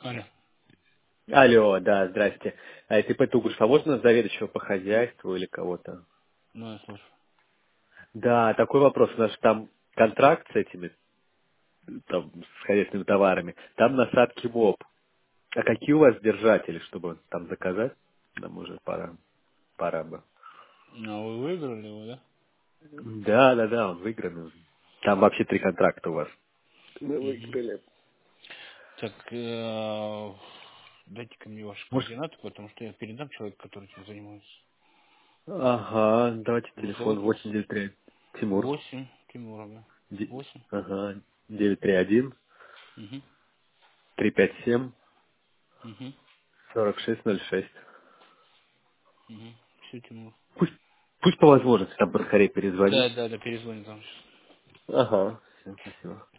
Алло. Алло, да, здрасте. А это ИП а можно заведующего по хозяйству или кого-то? Ну, я слышу. Да, такой вопрос. У нас же там контракт с этими, там, с хозяйственными товарами. Там насадки МОП. А какие у вас держатели, чтобы там заказать? Нам уже пора бы. А вы выиграли его, да? Да, да, да, он выигран. Там вообще 3 контракта у вас. Мы Угу. выиграли. Так, дайте-ка мне ваши Может, координаты, потому что я передам человеку, который этим занимается. ага, давайте телефон Зовут вас 893. Тимур. 8 Тимура, да? 8. Ага, 931 Угу. 357 Угу. 4606. Угу. Все, Тимур. Пусть по возможности там поскорее перезвонит. Да, перезвонит вам сейчас. Ага, всем спасибо.